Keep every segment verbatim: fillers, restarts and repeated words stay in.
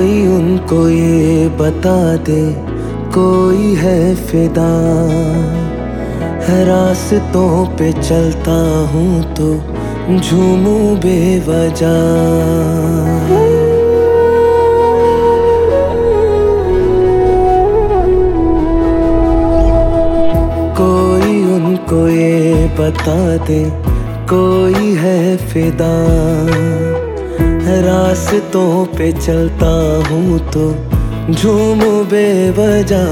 कोई उनको ये बता दे, कोई है फिदा। है रास्तों पे चलता हूँ तो झूमूं बेवजह। कोई उनको ये बता दे, कोई है फिदा। रास्तों पे चलता हूँ तो झूमूं बेवजह।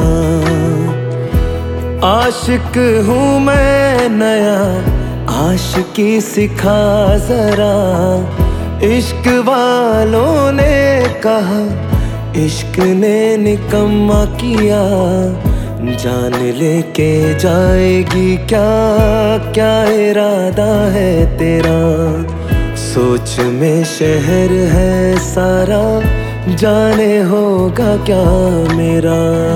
आशिक हूँ मैं नया, आशिकी सिखा जरा। इश्क वालों ने कहा, इश्क ने निकम्मा किया। जान लेके जाएगी क्या, क्या इरादा है तेरा। सोच में शहर है सारा, जाने होगा क्या मेरा।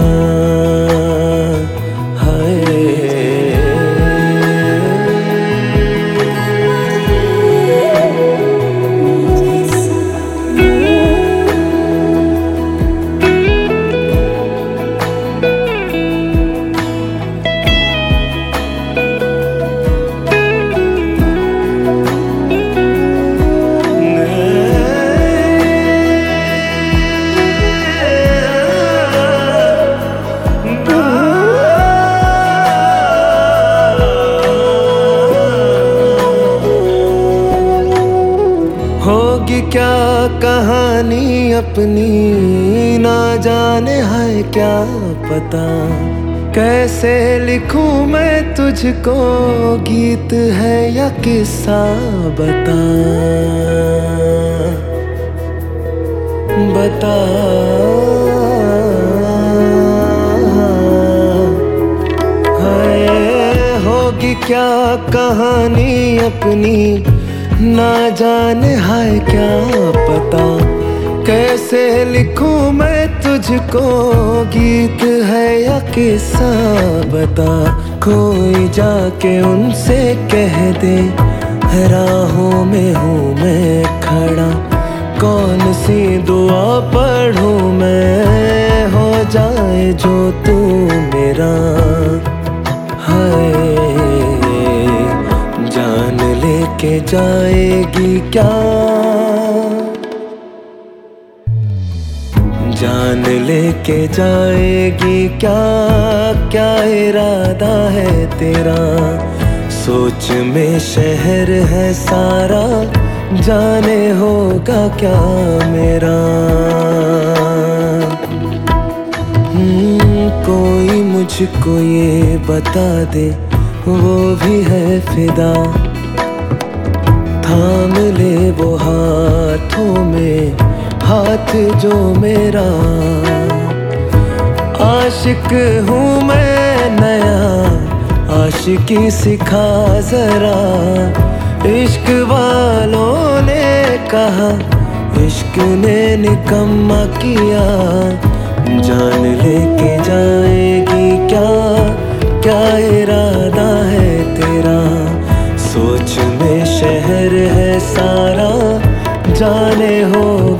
होगी क्या कहानी अपनी, ना जाने है क्या पता। कैसे लिखूं मैं तुझको, गीत है या किस्सा बता। बता है, होगी क्या कहानी अपनी, ना जाने है क्या पता। कैसे लिखूं मैं तुझको, गीत है या किस्सा बता। कोई जाके उनसे कह दे, राहों में हूँ मैं खड़ा। कौन सी दुआ पढ़ूं मैं, हो जाए जो तू मेरा। हाय जान लेके जाएगी क्या, जान लेके जाएगी क्या, क्या इरादा है तेरा। सोच में शहर है सारा, जाने होगा क्या मेरा। कोई मुझको ये बता दे, वो भी है फिदा। थाम ले वो हाथों में हाथ जो मेरा। आशिक हूँ मैं नया, आशिकी सिखा जरा। इश्क वालों ने कहा, इश्क ने निकम्मा किया। जान लेके जाएगी क्या, क्या इरादा है तेरा। सोच में शहर है सारा, जाने हो